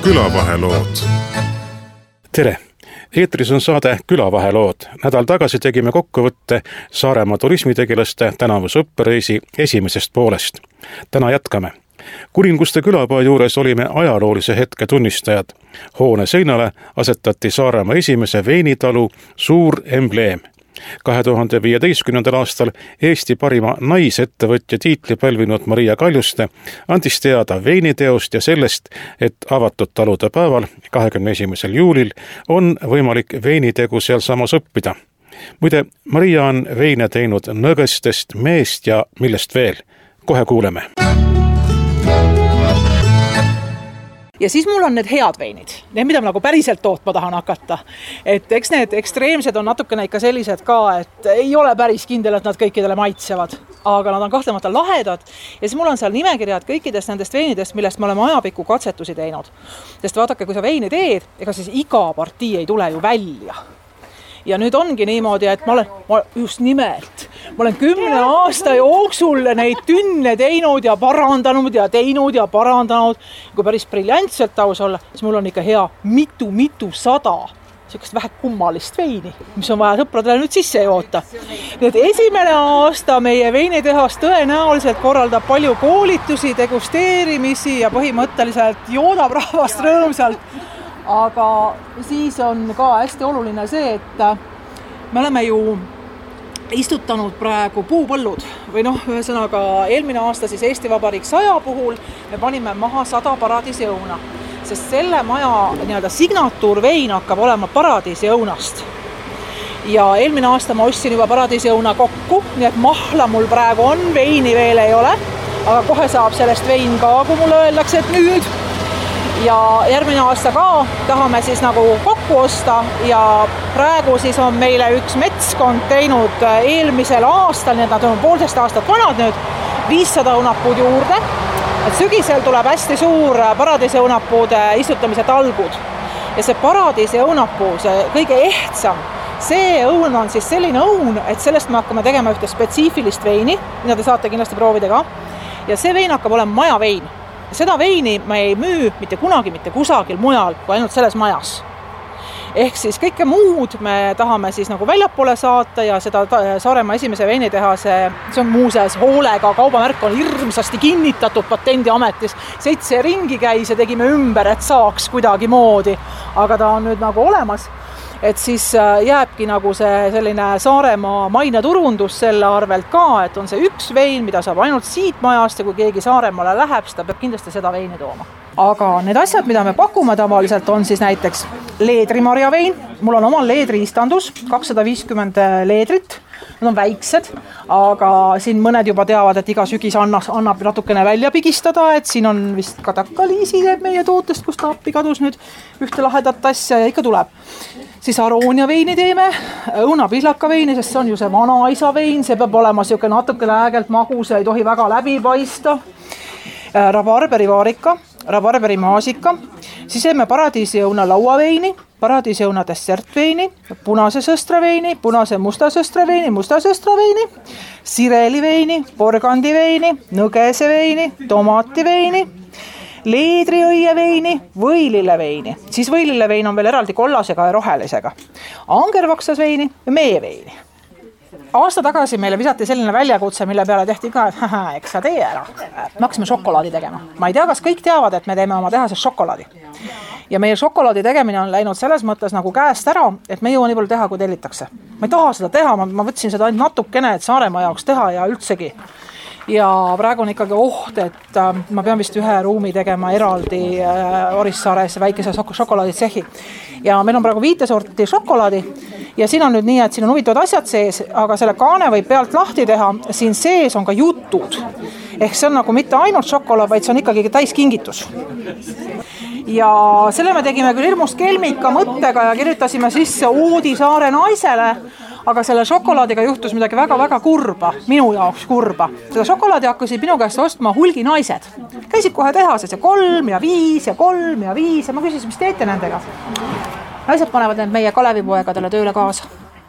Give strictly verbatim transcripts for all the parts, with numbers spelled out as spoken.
külavahelood. Tere! Eetris on saade Külavahelood. Nädal tagasi tegime kokkuvõtte Saaremaa turismitegelaste tänavuse õppereisi esimesest poolest. Täna jätkame. Kuninguste külapaa juures olime ajaloolise hetke tunnistajad. Hoone seinale asetati Saaremaa esimese veinitalu suur embleem. kahe tuhande viieteistkümnendal aastal Eesti parima naisettevõtja tiitli pälvinud Maria Kaljuste andis teada veiniteost ja sellest, et avatud talude päeval, kahekümne esimesel juulil, on võimalik veinitegu sealsamas õppida. Muide, Maria on veine teinud nõgestest, meest ja millest veel. Kohe kuuleme. Ja siis mul on need head veinid, need, mida ma nagu päriselt tootma tahan hakata. Et eks need ekstreemsed on natukene ikka sellised ka, et ei ole päris kindel, et nad kõikidele maitsevad, aga nad on kahtlemata lahedad. Ja siis mul on seal nimekirjad kõikidest nendest veinidest, millest me oleme ajapikku katsetusi teinud. Sest vaadake, kui sa veini teed, ega siis iga partii ei tule ju välja. Ja nüüd ongi niimoodi, et ma olen ma just nimelt, ma olen kümne aasta jooksul neid tünne teinud ja parandanud ja teinud ja parandanud. Kui päris briljantselt aus olla, siis mul on ikka hea mitu, mitu sada sellist vähe kummalist veini, mis on vaja sõpradele nüüd sisse joota. Nüüd esimene aasta meie veinitehas tõenäoliselt korraldab palju koolitusi, degusteerimisi ja põhimõtteliselt joodab rahvast rõõmsalt. Aga siis on ka hästi oluline see, et me oleme ju istutanud praegu puupõllud või noh, ühesõnaga eelmine aasta siis Eesti Vabariik saja puhul me panime maha sada paradiisiõuna, sest selle maja nii-öelda signatuurvein hakkab olema paradiisiõunast. Ja eelmine aasta ma ostsin juba paradiisiõuna kokku, nii et mahla mul praegu on, veini veel ei ole, aga kohe saab sellest vein ka, kui mulle öeldakse, et nüüd. Ja järgmine aasta ka tahame siis nagu kokku osta ja praegu siis on meile üks metskond teinud eelmisel aastal, nii et nad on poolteist aastat vanad nüüd, viissada õunapuud juurde. Et sügisel tuleb hästi suur paradiisi õunapuude istutamise talgud. Ja see paradiisi õunapuu, see kõige ehtsam, see õun on siis selline õun, et sellest me hakkame tegema ühte spetsiifilist veini, mida te saate kindlasti proovida ka. Ja see vein hakkab olema majavein. Seda veini me ei müü mitte kunagi, mitte kusagil mujal, kui ainult selles majas. Ehk siis kõike muud me tahame siis nagu väljapoole saata ja seda Saaremaa esimese veinitehase, see on muuseas hoolega, kaubamärk on hirmsasti kinnitatud patendiametis. Seitse ringi käis ja tegime ümber, et saaks kuidagi moodi, aga ta on nüüd nagu olemas. Et siis jääbki nagu see selline Saaremaa maine turundus selle arvelt ka, et on see üks vein, mida saab ainult siit majast ja kui keegi Saaremaale läheb, siis ta peab kindlasti seda veini tooma. Aga need asjad, mida me pakume tavaliselt, on siis näiteks leedrimarja vein. Mul on omal leedriistandus, kakssada viiskümmend leedrit. Nad on väiksed, aga siin mõned juba teavad, et iga sügis annab, annab natukene välja pigistada, et siin on vist katakaliisi meie tootest, kus ta appi kadus nüüd ühte lahedat asja ja ikka tuleb. Siis aroonia veini teeme, õunapihlaka veini, sest see on ju see vanaisa vein, see peab olema siuke natukene ägelt magus ja ei tohi väga läbi paista. Rabarberi vaarika, rabarberi maasika, siis teeme paradiisiõuna lauaveini, paradiisiõuna dessertveini, punase sõstraveini, punase musta sõstraveini, musta sõstraveini, sireliveini, porgandiveini, nõgeseveini, tomativeini, leedriõieveini, võilileveini. Siis võililevein on veel eraldi kollasega ja rohelisega. Angervaksasveini ja meeveini. Aasta tagasi meile visati selline väljakutse, mille peale tehti ka, et haha, eks sa tee ära. Me hakkasime šokolaadi tegema. Ma ei tea, kas kõik teavad, et me teeme oma tehases šokolaadi. Ja meie šokolaadi tegemine on läinud selles mõttes nagu käest ära, et me jõua nii palju teha, kui tellitakse. Ma ei taha seda teha, ma, ma võtsin seda ainult natukene, et Saaremaa jaoks teha ja üldsegi. Ja praegu on ikkagi oht, et äh, ma pean vist ühe ruumi tegema eraldi äh, Orissaares väikese šokolaaditsehi. Ja meil on praegu viite sorti šokolaadi ja siin on nüüd nii, et siin on huvitavad asjad sees, aga selle kaane võib pealt lahti teha. Siin sees on ka jutud. Ehk see on nagu mitte ainult šokolaad, vaid see on ikkagi täis kingitus. Ja selle me tegime küll hirmust kelmika mõttega ja kirjutasime sisse Oodi Saare naisele, aga selle šokolaadiga juhtus midagi väga-väga kurba, minu jaoks kurba. Seda šokolaadi hakkasid minu käest ostma hulgi naised. Käisid kohe tehases ja kolm ja viis ja kolm ja viis ja ma küsisin, mis teete nendega. Naised panevad need meie Kalevipoegadele tööle kaasa.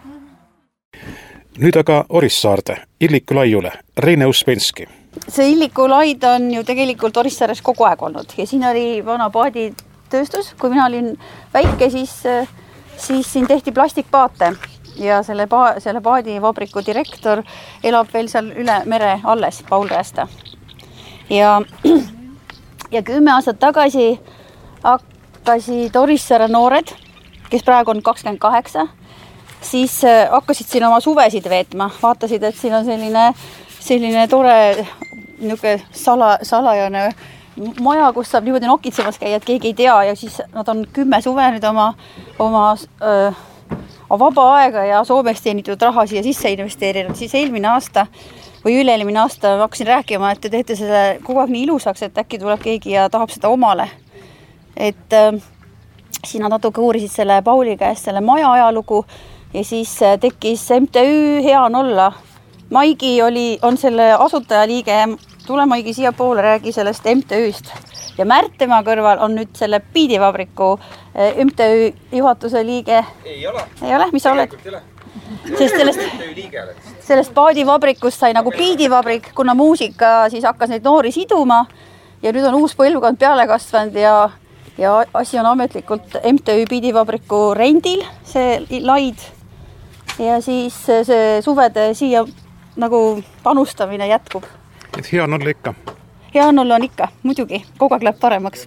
Nüüd aga Orissaarde, Illiku laiule, Reine Uspenski. See Illiku laid on ju tegelikult Orissaares kogu aeg olnud ja siin oli vana paadi tööstus. Kui mina olin väike, siis, siis siin tehti plastikpaate ja selle, pa, selle paadivabriku direktor elab veel seal üle mere alles, Paul Räästa. Ja, ja kümme aastat tagasi hakkasid Orissaare noored, kes praegu on kakskümmend kaheksa, siis hakkasid siin oma suvesid veetma. Vaatasid, et siin on selline, selline tore niisugune sala, salajane maja, kus saab niimoodi nokitsemas käia, et keegi ei tea. Ja siis nad on kümme suve nüüd oma, oma öö, vaba aega ja Soomest teenitud raha siia sisse investeerinud. Siis eelmine aasta või üle-eelmine aasta hakkasin rääkima, et te teete selle kogu aeg nii ilusaks, et äkki tuleb keegi ja tahab seda omale. Et öö, siin nad natuke uurisid selle Pauli käest selle maja ajalugu ja siis tekkis M T Ü Hea on olla. Maigi oli, on selle asutajaliige, tule Maigi siia poole, räägi sellest M T Üst. Ja Märt tema kõrval on nüüd selle piidivabriku M T Ü juhatuse liige. Ei ole. Ei ole, mis sa oled? Sest sellest, sellest paadivabrikust sai nagu piidivabrik, kuna muusika siis hakkas neid noori siduma ja nüüd on uus põlvkond peale kasvanud ja, ja asi on ametlikult M T Ü piidivabriku rendil, see laid ja siis see suvede siia nagu panustamine jätkub. Et hea on olla ikka. Hea on olla on ikka, muidugi, kogu aeg läheb paremaks.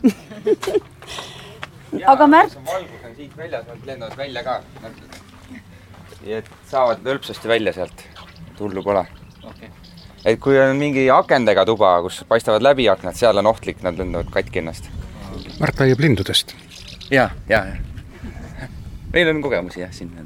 Aga Märt... Valgus on siit väljas, nad lendavad välja ka. Ja et saavad hõlpsasti välja sealt. Tullu pole. Okay. Et kui on mingi akendega tuba, kus paistavad läbi aknad, seal on ohtlik, nad lendavad katki ennast. Märt räägib lindudest. Ja, ja, ja. Meil on kogemusi jah siin.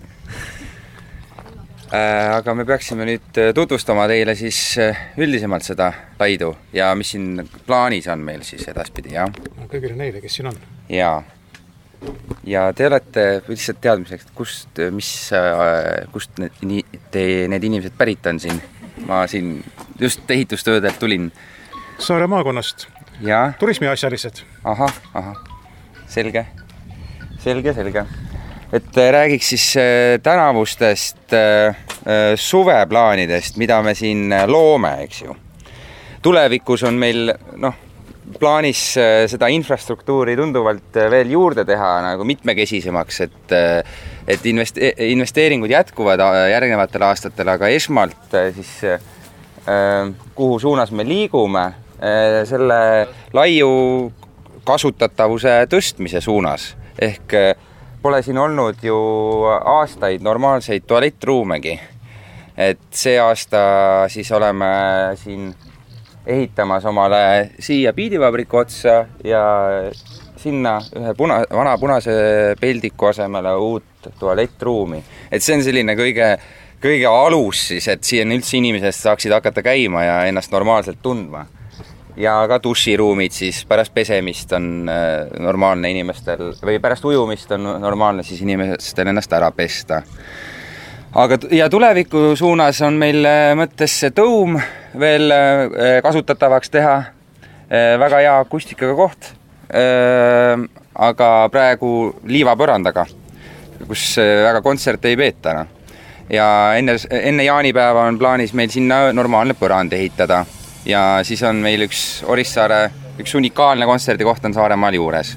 Aga me peaksime nüüd tutvustama teile siis üldisemalt seda laidu ja mis siin plaanis on meil siis edaspidi, jah? Kõigile neile, kes siin on. Jaa. Ja te olete lihtsalt teadmiseks, kust, mis, kust need, te, need inimesed pärit on siin. Ma siin just ehitustöödelt tulin. Saare maakonnast. Ja. Turismiasjalised. Aha, aha. Selge. Selge, selge. Et räägiks siis tänavustest suveplaanidest, mida me siin loome, eks ju. Tulevikus on meil no, plaanis seda infrastruktuuri tunduvalt veel juurde teha nagu mitmekesisemaks, et, et investeeringud jätkuvad järgnevatel aastatel, aga esmalt siis kuhu suunas me liigume, selle laiu kasutatavuse tõstmise suunas, ehk pole siin olnud ju aastaid normaalseid tualettruumegi. Et see aasta siis oleme siin ehitamas omale siia piidivabriku otsa ja sinna ühe puna, vana punase peldiku asemele uut tualettruumi. Et see on selline kõige, kõige alus siis, et siin üldse inimesest saaksid hakata käima ja ennast normaalselt tundma. Ja ka duširuumid siis pärast pesemist on normaalne inimestel või pärast ujumist on normaalne siis inimestel ennast ära pesta. Aga ja tuleviku suunas on meil mõttes see tõum veel kasutatavaks teha. Väga hea akustikaga koht, aga praegu liivapõrandaga, kus väga kontserte ei peeta. Ja enne, enne jaanipäeva on plaanis meil sinna normaalne põrand ehitada. Ja siis on meil üks Orissaare, üks unikaalne kontserdi koht on Saaremaal juures.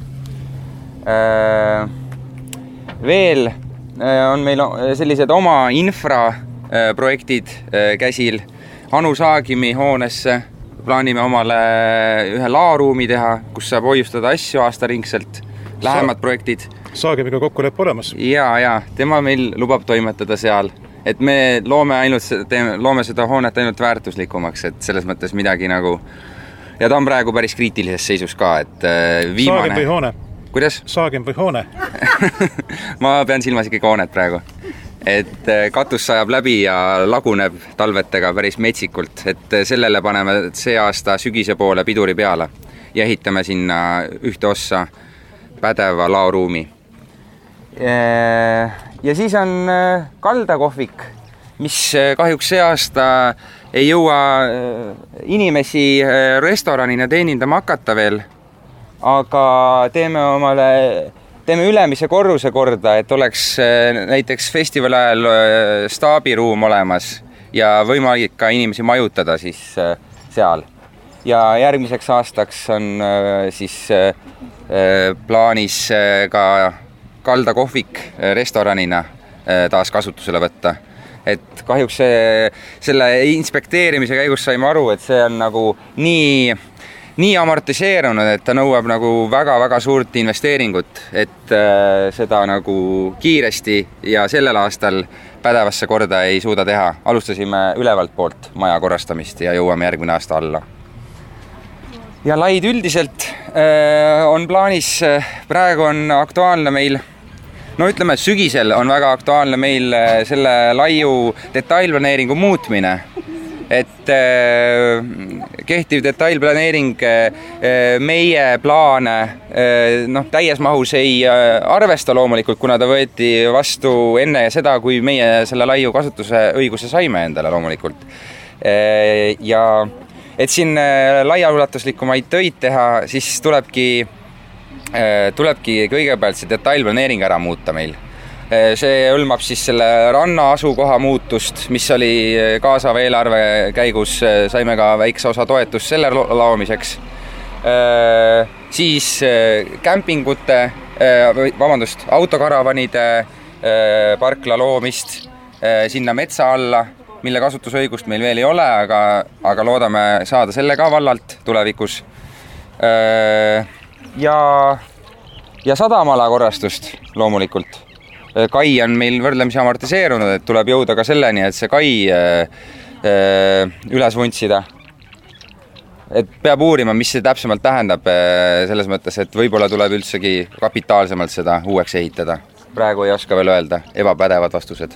Veel on meil sellised oma infraprojektid käsil. Anu Saagimi hoonesse plaanime omale ühe laaruumi teha, kus saab hoiustada asju aastaringselt. Lähemad projektid. Saagimiga kokkulepe olemas. Ja, ja, tema meil lubab toimetada seal. Et me loome, ainult, teeme, loome seda hoonet ainult väärtuslikumaks, et selles mõttes midagi nagu... Ja ta on praegu päris kriitilises seisus ka, et viimane... Saagim või hoone? Kuidas? Saagim või hoone? Ma pean silmas ikkagi hoonet praegu. Et katus sajab läbi ja laguneb talvetega päris metsikult, et sellele paneme see aasta sügise poole piduri peale ja ehitame sinna ühte ossa pädeva laoruumi. Ja siis on kaldakohvik, mis kahjuks see aasta ei jõua inimesi restoranina teenindama hakata veel, aga teeme omale, teeme ülemise korruse korda, et oleks näiteks festivali ajal staabiruum olemas ja võimalik ka inimesi majutada siis seal. ja järgmiseks aastaks on siis plaanis ka kaldakohvik restoranina taas kasutusele võtta. Et kahjuks see, selle inspekteerimise käigus saime aru, et see on nagu nii, nii amortiseerunud, et ta nõuab nagu väga-väga suurt investeeringut, et seda nagu kiiresti ja sellel aastal pädevasse korda ei suuda teha. Alustasime ülevalt poolt maja korrastamist ja jõuame järgmine aasta alla. Ja laid üldiselt on plaanis, praegu on aktuaalne meil, no ütleme, sügisel on väga aktuaalne meil selle laiu detailplaneeringu muutmine. Et kehtiv detailplaneering meie plaane noh, täies mahus ei arvesta loomulikult, kuna ta võeti vastu enne seda, kui meie selle laiu kasutuse õiguse saime endale loomulikult. Ja et siin laiaulatuslikumaid töid teha, siis tulebki, tulebki kõigepealt see detailplaneering ära muuta meil. See hõlmab siis selle ranna asukoha muutust, mis oli kaasava eelarve käigus, saime ka väikse osa toetust selle laomiseks. Siis kämpingute, vabandust, autokaravanide parkla loomist sinna metsa alla, mille kasutusõigust meil veel ei ole, aga, aga loodame saada selle ka vallalt tulevikus. Ja, ja sadamala korrastust loomulikult. Kai on meil võrdlemisi amortiseerunud, et tuleb jõuda ka selleni, et see kai üles vuntsida. Et peab uurima, mis see täpsemalt tähendab selles mõttes, et võib-olla tuleb üldsegi kapitaalsemalt seda uueks ehitada. Praegu ei oska veel öelda, ebapädevad vastused.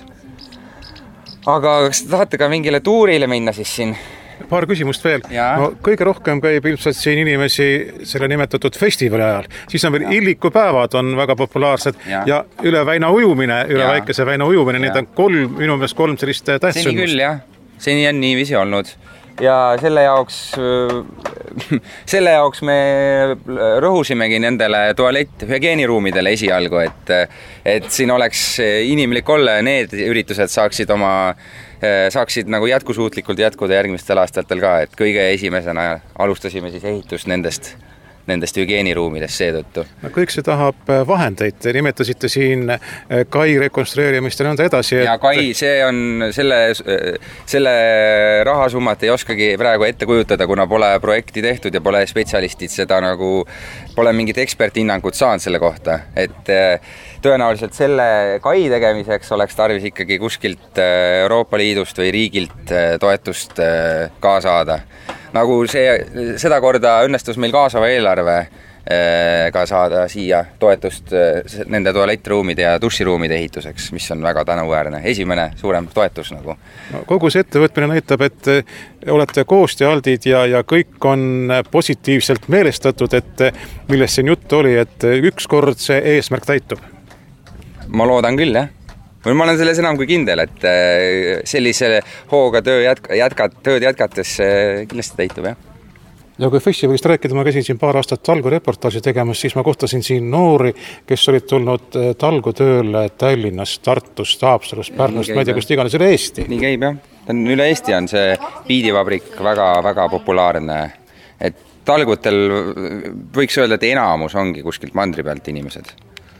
Aga kas tahate ka mingile tuurile minna siis siin? Paar küsimust veel. No, kõige rohkem käib ilmselt siin inimesi selle nimetatud festivali ajal. Siis on veel illikupäevad on väga populaarsed ja, ja üle väina ujumine, üle ja. väikese väina ujumine. Need on kolm, minu meelest kolm sellist tähtsündmust. Seni küll, jah. Seni on niiviisi olnud. Ja selle jaoks, selle jaoks me rõhusimegi nendele tualett hügieeniruumidele esialgu, et, et siin oleks inimlik olla ja need üritused saaksid oma saaksid nagu jätkusuutlikult jätkuda järgmistel aastatel ka, et kõige esimesena alustasime siis ehitust nendest, nendest hügieeniruumidest seetõttu. Kõik see tahab vahendeid, te nimetasite siin kai rekonstrueerimist ja nõnda edasi. Et... Ja kai, see on selle, selle rahasummat ei oskagi praegu ette kujutada, kuna pole projekti tehtud ja pole spetsialistid seda nagu, pole mingit eksperthinnangut saanud selle kohta, et tõenäoliselt selle kai tegemiseks oleks tarvis ikkagi kuskilt Euroopa Liidust või riigilt toetust ka saada. Nagu see, seda korda õnnestus meil kaasava eelarve ka saada siia toetust nende tualettruumide ja duširuumide ehituseks, mis on väga tänuväärne. Esimene suurem toetus nagu. No, kogu see ettevõtmine näitab, et olete koostööaldid ja, ja kõik on positiivselt meelestatud, et millest siin juttu oli, et ükskord see eesmärk täitub. Ma loodan küll, jah. Ma olen selles enam kui kindel, et sellise hooga töö jätka, jätkat, tööd jätkates kindlasti täitub, jah. Ja kui festivalist rääkida, ma käisin siin paar aastat talgu reportaaži tegemas, siis ma kohtasin siin noori, kes olid tulnud talgu tööle Tallinnast, Tartust, Haapsalust, Pärnust, ma ei tea, kust iganes üle Eesti. Nii käib, jah. Üle Eesti on see piidivabrik väga, väga populaarne. Et talgutel võiks öelda, et enamus ongi kuskilt mandri pealt inimesed.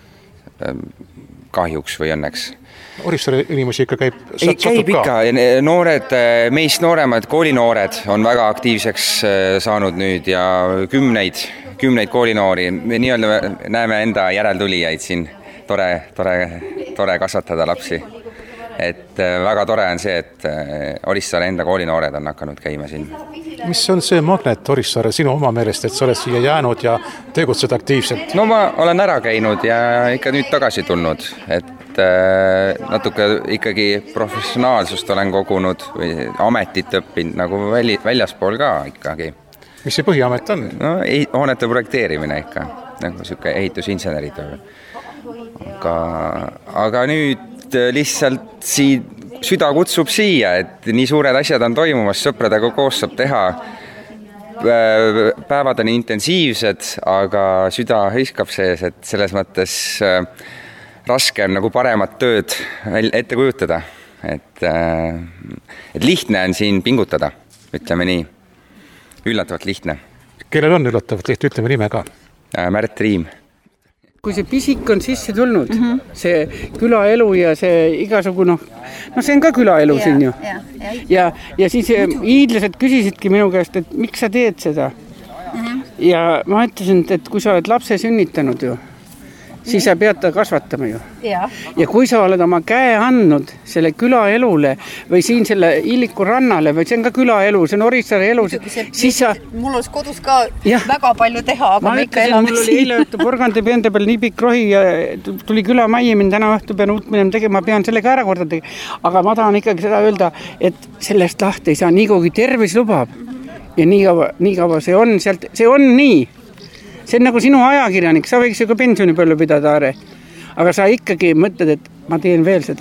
Kahjuks või õnneks. Orissaare inimesi ikka käib, ei, käib ikka. Noored, meist nooremad koolinoored on väga aktiivseks saanud nüüd ja kümneid, kümneid koolinoori. Me nii-öelda näeme enda järeltulijaid siin. Tore, tore, tore kasvatada lapsi. Et väga tore on see, et Orissaare enda koolinoored on hakanud käima siin. Mis on see magnet Orissaare sinu oma meelest, et sa oled siia jäänud ja tegutsed aktiivselt? No ma olen ära käinud ja ikka nüüd tagasi tulnud, et natuke ikkagi professionaalsust olen kogunud või ametit õppinud nagu väljaspool ka ikkagi. Mis see põhiamet on? No hoonete projekteerimine ikka, nagu siuke ehitusinseneri töö. Aga, aga nüüd lihtsalt siin süda kutsub siia, et nii suured asjad on toimumas, sõpradega koos saab teha. Päevad on intensiivsed, aga süda hõiskab sees, et selles mõttes raske on nagu paremat tööd ette kujutada. Et, et lihtne on siin pingutada, ütleme nii. üllatavalt lihtne. Kellel on üllatavalt lihtne, ütleme nime ka. Märt Riim. Kui see pisik on sisse tulnud, mm -hmm. see külaelu ja see igasugu noh, no see on ka külaelu ja, siin ju. Ja, ja, ja, ja siis hiidlased küsisidki minu käest, et miks sa teed seda? Mm -hmm. Ja ma ütlesin, et kui sa oled lapse sünnitanud ju, siis sa pead ta kasvatama ju. Ja. ja kui sa oled oma käe andnud selle külaelule või siin selle Illiku rannale või see on ka külaelu, see on Orissaare elu, siis sa... Mul oleks kodus ka ja. väga palju teha, aga ma me ikka elame siin. Mul oli eile õhtu porgandi peende peal nii pikk rohi ja tuli külamajja, mind täna õhtu pean uut minema tegema, pean sellega ära korda tegema. Aga ma tahan ikkagi seda öelda, et sellest lahti ei saa, nii kui tervis lubab ja nii kaua, nii kaua see on sealt, see on nii. See on nagu sinu ajakirjanik, sa võiks ju ka pensionipõllu pidada, Aare. Aga sa ikkagi mõtled, et ma teen veel seda.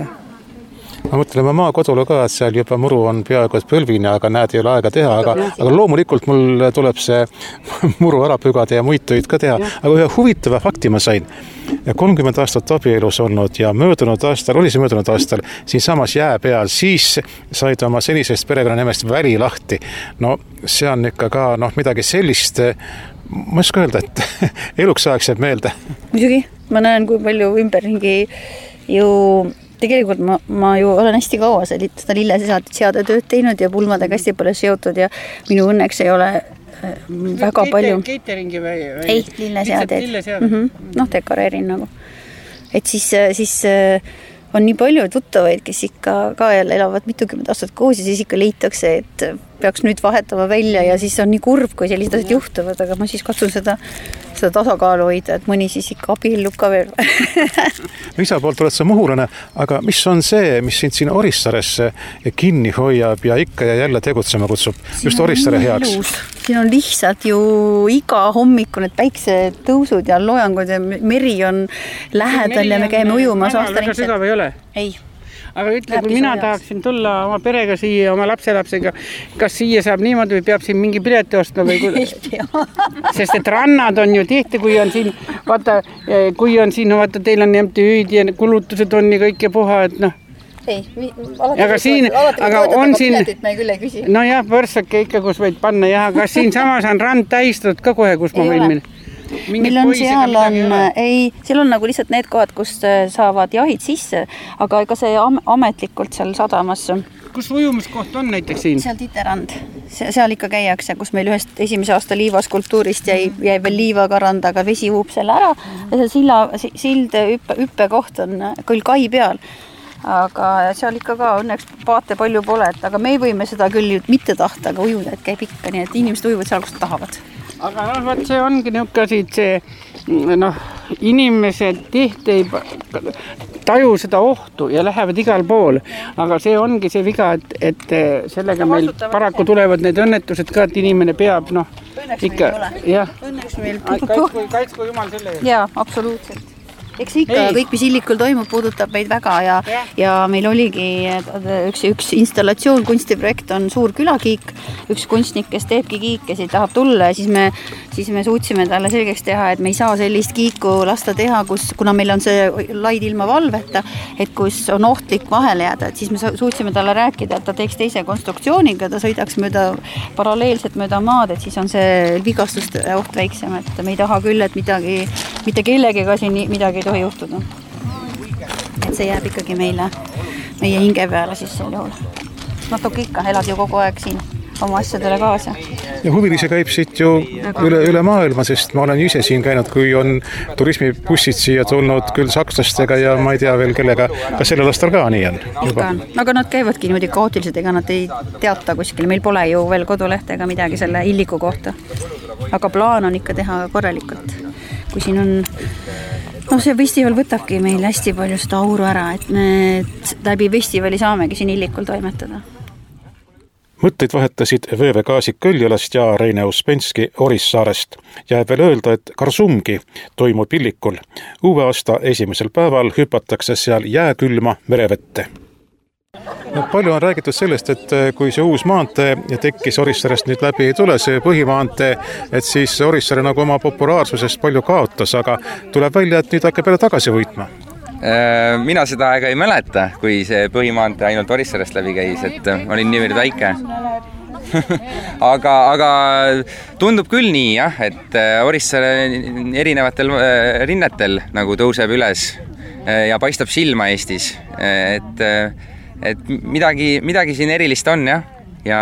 Ma mõtlen, ma maa kodule ka, et seal juba muru on peaaegu põlvine, aga näed, ei ole aega teha, aga, aga loomulikult mul tuleb see muru ära pügada ja muid töid ka teha. Aga ühe huvitava fakti ma sain. kolmkümmend aastat abielus olnud ja möödunud aastal, oli see möödunud aastal, siin samas jää peal, siis said oma senisest perekonnanimest Väli lahti. No see on ikka ka noh, midagi sellist, ma ei oska öelda, et eluks ajaks jääb meelde. Muidugi, ma näen, kui palju ümberringi ju tegelikult ma, ma ju olen hästi kaua seda lilleseade tööd teinud ja pulmadega hästi palju seotud ja minu õnneks ei ole väga Keite, palju. Cateringi või? või? Ei, lilleseadeid. Mm -hmm. Noh, dekoreerin nagu. Et siis, siis on nii palju tuttavaid, kes ikka ka jälle elavad mitukümmend aastat koos ja siis ikka leitakse, et peaks nüüd vahetama välja ja siis on nii kurb, kui sellised asjad juhtuvad, aga ma siis katsun seda, seda tasakaalu hoida, et mõni siis ikka abiellub ka veel. Isa poolt oled sa muhulane, aga mis on see, mis sind siin Orissaaresse kinni hoiab ja ikka ja jälle tegutsema kutsub just Orissaare heaks? Siin on lihtsalt ju iga hommikul need päiksetõusud ja loojangud ja meri on lähedal ja me käime ujumas aastaringselt. Väga sügav ei ole? Ei. Aga ütle, kui mina tahaksin tulla oma perega siia, oma lapselapsega, kas siia saab niimoodi või peab siin mingi pileti ostma või kuidas? Sest et rannad on ju tihti, kui on siin, vaata, kui on siin, vaata, teil on M T Ü-d ja kulutused on nii kõik ja puha, et noh. Ei, alati, aga siin, alati aga on siin, piletit me küll ei küsi. No jah, võrdsake ikka, kus võid panna ja kas siin samas on rand täistatud ka kohe, kus ma võin minna? Meil on seal on, ei, seal on nagu lihtsalt need kohad, kus saavad jahid sisse, aga ega see ametlikult seal sadamas. Kus ujumiskoht on näiteks siin? Seal Titerand. Seal ikka käiakse, kus meil ühest esimese aasta liivaskultuurist jäi, jäi veel liivakarand, aga vesi huub selle ära. Ja see silla, sild üppe, üppe koht on küll kai peal. Aga seal ikka ka õnneks paate palju pole, et, aga me võime seda küll mitte tahta, aga ujuda, et käib ikka nii, et inimesed ujuvad seal, kus tahavad. Aga noh, vaat see ongi niisugune siit see, noh, inimesed tihti ei taju seda ohtu ja lähevad igal pool. Aga see ongi see viga, et, et sellega meil paraku tulevad need õnnetused ka, et inimene peab, noh, õnneks ikka. Jah. Õnneks meil kaitsku, kaitsku jumal selle eest. Jaa, absoluutselt. Eks ikka ei. Kõik, mis Illikul toimub, puudutab meid väga ja, ja. ja meil oligi üks, üks installatsioon, kunstiprojekt on suur külakiik, üks kunstnik, kes teebki kiikesid, tahab tulla ja siis me, siis me suutsime talle selgeks teha, et me ei saa sellist kiiku lasta teha, kus, kuna meil on see laid ilma valveta, et kus on ohtlik vahele jääda, et siis me suutsime talle rääkida, et ta teeks teise konstruktsiooniga, ta sõidaks mööda, paralleelselt mööda maad, et siis on see vigastuste oht väiksem, et me ei taha küll, et midagi, mitte kellegiga siin midagi tohi juhtuda. Et see jääb ikkagi meile, meie hinge peale siis sel juhul. Natuke ikka, elad ju kogu aeg siin oma asjadele kaasa. Ja huvilisi käib siit ju üle, üle maailma, sest ma olen ise siin käinud, kui on turismibussid siia tulnud küll sakslastega ja ma ei tea veel kellega, kas sellel aastal ka nii on? Ikka on, aga nad käivadki niimoodi kaootiliselt, ega nad ei teata kuskil, meil pole ju veel kodulehte ega midagi selle Illiku kohta. Aga plaan on ikka teha korralikult. Kui siin on no see festival võtabki meil hästi palju seda auru ära, et me läbi festivali saamegi siin Illikul toimetada. Mõtteid vahetasid Veeve Kaasik Kõljalast ja Reine Uspenski Orissaarest. Jääb veel öelda, et Karsumgi toimub Illikul. Uue aasta esimesel päeval hüpatakse seal jääkülma merevette. No, palju on räägitud sellest, et kui see uus maantee tekkis Orissaarest nüüd läbi ei tule, see põhimaantee, et siis Orissaare nagu oma populaarsusest palju kaotas, aga tuleb välja, et nüüd hakkab jälle tagasi võitma. Mina seda aega ei mäleta, kui see põhimaantee ainult Orissaarest läbi käis, et olin niivõrd väike. aga, aga tundub küll nii, jah, et Orissaare erinevatel rinnetel nagu tõuseb üles ja paistab silma Eestis. Et, et midagi, midagi siin erilist on, jah. Ja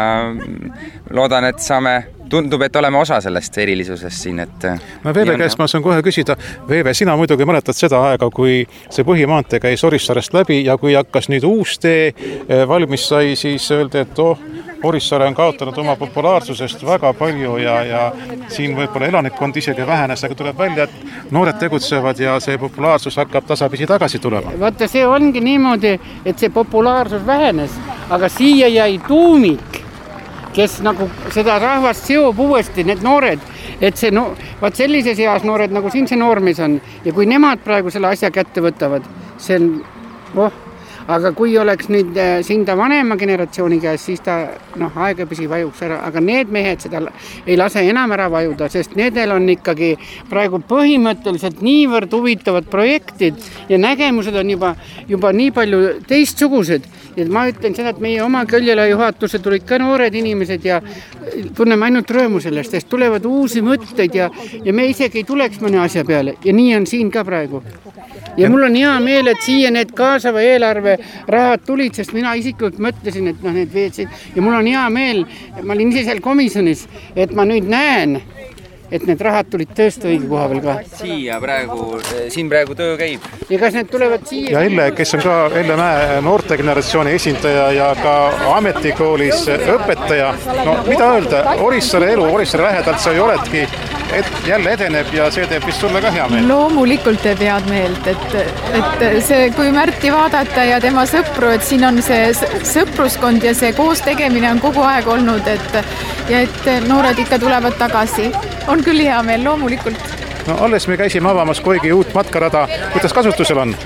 loodan, et saame, tundub, et oleme osa sellest erilisusest siin. Et no Veeve käest ma saan kohe küsida. Veeve, sina muidugi mäletad seda aega, kui see põhimaantee käis Orissaarest läbi ja kui hakkas nüüd uus tee valmis sai, siis öeldi, et oh, Orissaare on kaotanud oma populaarsusest väga palju ja, ja siin võib-olla elanikkond isegi vähenes, aga tuleb välja, et noored tegutsevad ja see populaarsus hakkab tasapisi tagasi tulema. Vaata, see ongi niimoodi, et see populaarsus vähenes, aga siia jäi tuumik, kes nagu seda rahvast seob uuesti, need noored, et see no, vaat sellises eas noored, nagu siin see noormees on, ja kui nemad praegu selle asja kätte võtavad, see on, oh, aga kui oleks nüüd siin ta vanema generatsiooni käes, siis ta noh, aegapisi vajuks ära, aga need mehed seda ei lase enam ära vajuda, sest nendel on ikkagi praegu põhimõtteliselt niivõrd huvitavad projektid ja nägemused on juba, juba nii palju teistsugused. Et ma ütlen seda, et meie oma Köljela juhatuse tulid ka noored inimesed ja tunneme ainult rõõmu sellest, sest tulevad uusi mõtteid ja, ja me isegi ei tuleks mõne asja peale ja nii on siin ka praegu. Ja mul on hea meel, et siia need kaasava eelarve rahad tulid, sest mina isiklikult mõtlesin, et noh, need veetsid ja mul on hea meel, ma olin ise seal komisjonis, et ma nüüd näen, et need rahad tulid tõesti õige koha veel ka. Siia praegu, siin praegu töö käib. Ja kas need tulevad siia? Ja Elle, kes on ka Elle Mäe noorte generatsiooni esindaja ja ka ametikoolis õpetaja. No mida öelda, Orissaare elu, Orissaare lähedalt sa ju oledki, et jälle edeneb ja see teeb vist sulle ka hea meel. Loomulikult teeb head meelt, et, et see, kui Märti vaadata ja tema sõpru, et siin on see sõpruskond ja see koos tegemine on kogu aeg olnud, et, ja et noored ikka tulevad tagasi. On küll hea meel, loomulikult. No alles me käisime avamas Koigi uut matkarada. Kuidas kasutusel on?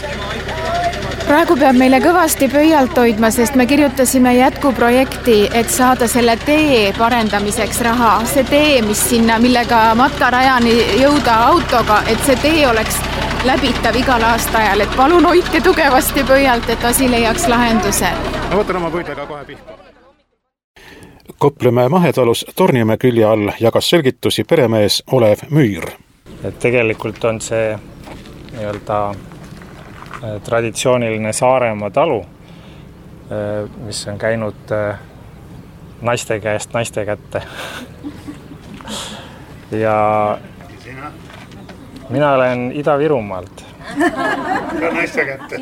Praegu peab meile kõvasti pöialt hoidma, sest me kirjutasime jätkuprojekti, et saada selle tee parendamiseks raha. See tee, mis sinna, millega matkarajani jõuda autoga, et see tee oleks läbitav igal aastajal. Et palun hoidke tugevasti pöialt, et asi leiaks lahenduse. Ma võtan oma pöidlega kohe pihta. Koplimäe Mahetalus Tornimäe külje all jagas selgitusi peremees Olev Müür. Et tegelikult on see nii-öelda traditsiooniline Saaremaa talu, mis on käinud naiste käest naiste kätte. Ja mina olen Ida-Virumaalt. Ka naiste kätte.